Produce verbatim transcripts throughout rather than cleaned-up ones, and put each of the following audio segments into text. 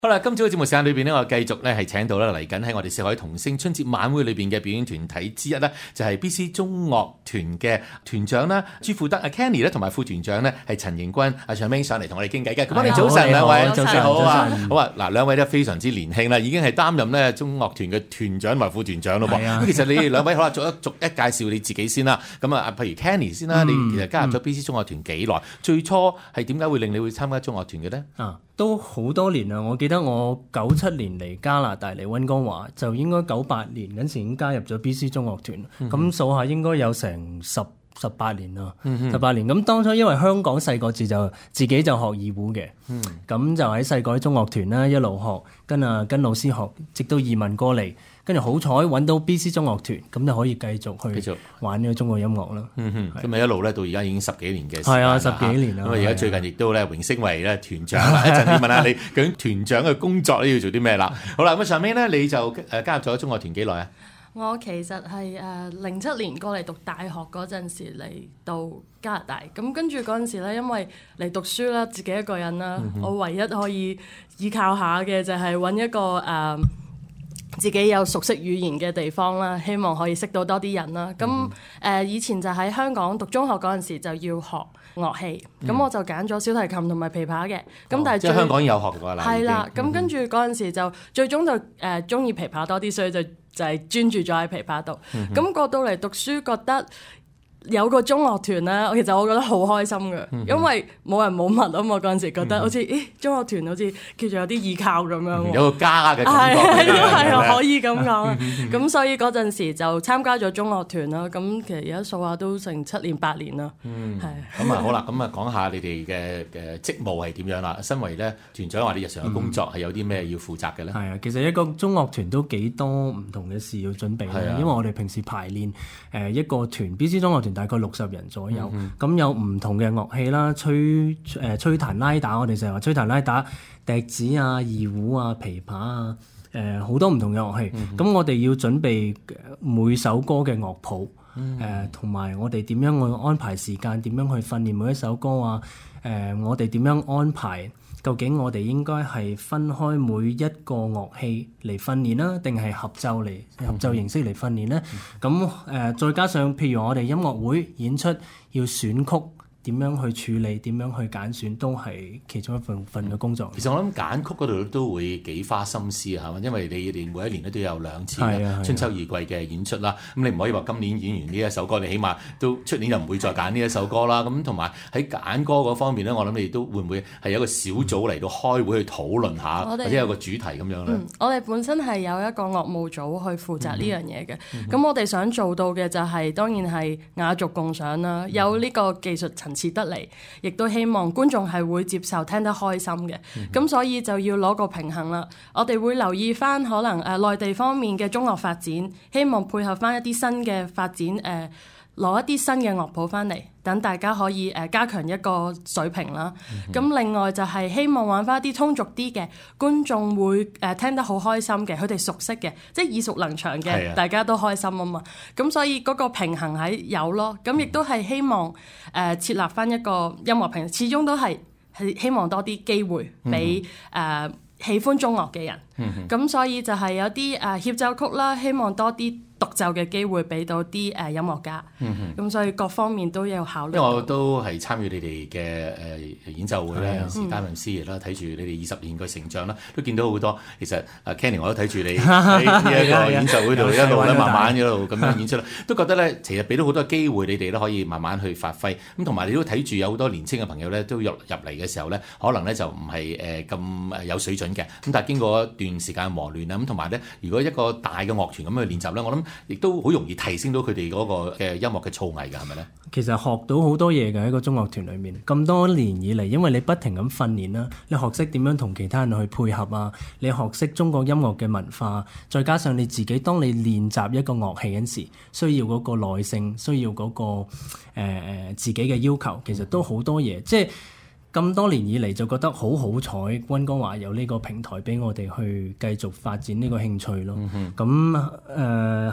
好啦，今朝嘅節目時間裏邊呢，我繼續咧係請到咧嚟緊喺我哋四海同聲春節晚會裏邊嘅表演團體之一咧，就係 B C 中樂團嘅團長啦，朱富德阿 Kenny 咧，同埋副團長咧係陳盈君阿長明上嚟同我哋傾偈嘅。咁啊，你早晨兩位， 早晨好啊，好啊，嗱，兩位都非常之年輕啦，已經係擔任咧中樂團嘅團長同埋副團長咯噃。咁其實你哋兩位好啦，逐一逐一介紹你自己先啦。咁啊，譬如 Kenny 先啦，你其實加入咗 B C 中樂團幾耐？最初係點解會令你會參加中樂團嘅咧？ 啊，都好多年啦！我記得我九七年嚟加拿大嚟溫哥華，就應該九八年嗰時已經加入咗 B C 中樂團。咁、嗯、數下應該有成十十八年啦，十八、嗯、年。咁當初因為香港細個字就自己就學二胡嘅，咁、嗯、就喺細個喺中樂團啦，一路學跟啊跟老師學，直到移民過嚟。跟住好彩揾到 B C 中樂團，咁就可以繼續去玩呢個中國音樂啦。 嗯哼，咁啊一路咧到而家已經十幾年嘅時間啦。 係啊，十幾年啦。 咁啊而家最近亦都咧榮升為咧團長啦。一陣要問下你究竟團長嘅工作咧要做啲咩啦？好啦，咁上面咧你就誒加入咗中樂團幾耐啊？ 我其實係誒零七年過嚟讀大學嗰陣時嚟到加拿大，咁跟住嗰陣時咧，因為嚟讀書啦，自己一個人啦，嗯、哼我唯一可以依靠下嘅就係揾一個誒。呃自己有熟悉語言嘅地方啦，希望可以識到多啲人啦。咁誒、嗯呃、以前就喺香港讀中學嗰陣時就要學樂器，咁、嗯、我就揀咗小提琴同埋琵琶嘅。咁、哦、但係即係香港有學過啦。係啦， 咁跟住嗰陣時就最終就誒中意琵琶多啲，所以就就係專注咗喺琵琶度。咁、嗯、哼過到嚟讀書覺得有個中樂團咧，其實我覺得好開心嘅，嗯、哼因為冇人冇物啊嘛。嗰陣時覺得好似，咦、嗯哼，中樂團好似叫做有啲依靠咁樣、嗯， 有個家嘅感覺， 係啊，可以咁講。咁所以嗰陣時就參加咗中樂團啦。咁其實而家數下都成七年八年啦。 嗯，係。咁啊好啦，咁啊講下你哋嘅嘅職務係點樣啦？身為咧團長話，你日常嘅工作係有啲咩要負責嘅咧？ 係啊，其實一個中樂團都幾多唔同嘅事要準備嘅，的因為我哋平時排練誒一個團 B C 中樂團。大概六十人左右，咁、嗯、哼有唔同嘅樂器啦，吹誒吹彈拉打，我哋成日話吹彈拉打、笛子啊、二胡啊、琵琶啊，誒、呃、好多唔同嘅樂器。咁、嗯、哼我哋要準備每首歌嘅樂譜，誒同埋我哋點樣去安排時間，點樣去訓練每一首歌啊？誒、呃、我哋點樣安排？究竟我哋應該係分開每一個樂器嚟訓練啦，定係合奏嚟合奏形式嚟訓練呢？咁誒、呃，再加上譬如我哋音樂會演出要選曲。點樣去處理，點樣去揀選，都係其中一份份嘅工作。 其實我諗揀曲嗰度都會幾花心思啊，因為你哋每一年咧都有兩次春秋二季嘅演出啦。咁你唔可以話今年演完呢一首歌，你起碼都出年就唔會再揀呢一首歌啦。咁同埋喺揀歌嗰方面咧，我諗你哋都會唔會係有一個小組嚟到開會去討論下，們或者有個主題咁樣咧、 嗯？我哋本身係有一個樂務組去負責呢樣嘢嘅。咁、嗯嗯、我哋想做到嘅就係、是、當然係雅俗共賞啦，嗯、有呢個技術層次得嚟，亦都希望觀眾係會接受聽得開心嘅，咁、嗯、哼所以就要攞個平衡啦。我哋會留意翻可能誒、呃、內地方面嘅中樂發展，希望配合翻一啲新嘅發展，誒、呃、攞一啲新嘅樂譜翻嚟，等大家可以誒、呃、加強一個水平啦。咁、嗯、哼另外就係希望玩翻一啲通俗啲嘅，觀眾會誒、呃、聽得好開心嘅，佢哋熟悉嘅，即係耳熟能詳嘅，的大家都開心啊嘛。咁所以嗰個平衡喺有咯。咁亦都係希望誒、呃、設立翻一個音樂平衡，始終都係係希望多啲機會俾誒、嗯哼呃、喜歡中樂嘅人。咁、嗯、哼所以就係有啲誒、呃、協奏曲啦，希望多啲獨奏嘅機會俾到啲誒音樂家，咁、嗯、哼所以各方面都有考慮。因為我都係參與你哋嘅誒演奏會咧，有時擔任師爺啦，睇住你哋二十年嘅成長啦，都見到好多。其實啊 Kenny 我都睇住你喺呢一個演奏會度一路咧慢慢一路咁樣演出啦，都覺得咧其實俾到好多機會你哋咧可以慢慢去發揮。咁同埋你都睇住有好多年青嘅朋友咧都入入嚟嘅時候咧，可能咧就唔係誒咁誒有水準嘅。咁但係經過一段時間磨練啊，咁同埋咧如果一個大嘅樂團咁去練習咧，我諗亦都好容易提升到佢哋嗰個嘅音樂嘅造詣㗎，係咪咧？ 其實學到好多嘢嘅喺個中樂團裏面，咁多年以嚟，因為你不停咁訓練啦，你學識點樣同其他人去配合啊，你學識中國音樂嘅文化，再加上你自己，當你練習一個樂器嗰時，需要嗰個耐性，需要嗰、嗰個誒誒、呃、自己嘅要求，其實都好多嘢，即係。咁多年以嚟就覺得好好彩，溫哥華有呢個平台俾我哋去繼續發展呢個興趣咯。咁誒係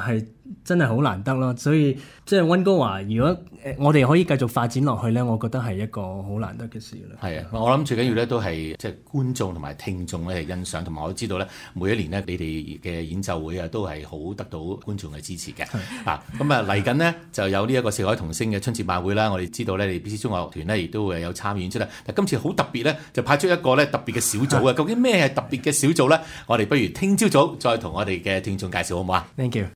真係好難得咯。所以即係溫哥華，如果誒我哋可以繼續發展落去咧，我覺得係一個好難得嘅事啦。 係啊，我諗最緊要咧都係即係觀眾同埋聽眾咧係欣賞，同埋我知道咧每一年咧你哋嘅演奏會啊都係好得到觀眾嘅支持嘅。啊，咁啊嚟緊呢就有呢一個四海同聲嘅春節晚會啦。我哋知道咧，你 B C 中樂團咧亦都會有參與演出啦。但今次好特別咧，就派出一個咧特別嘅小組啊！究竟咩係特別嘅小組咧？我哋不如聽朝早再同我哋嘅聽眾介紹好唔好啊？ Thank you。